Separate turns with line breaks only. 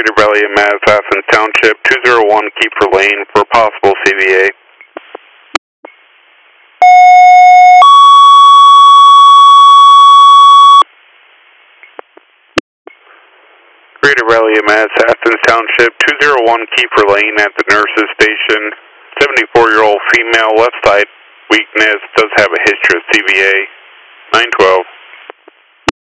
Greater Valley of Mass, Athens Township, 201 Keeper Lane for possible CVA. Greater Valley of Mass, Athens Township, 201 Keeper Lane at the nurse's station. 74-year-old female, left side weakness, does have a history of CVA. 912.